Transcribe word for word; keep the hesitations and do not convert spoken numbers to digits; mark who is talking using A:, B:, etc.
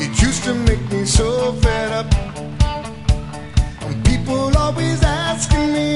A: It used to make me so fed up. And people always asking me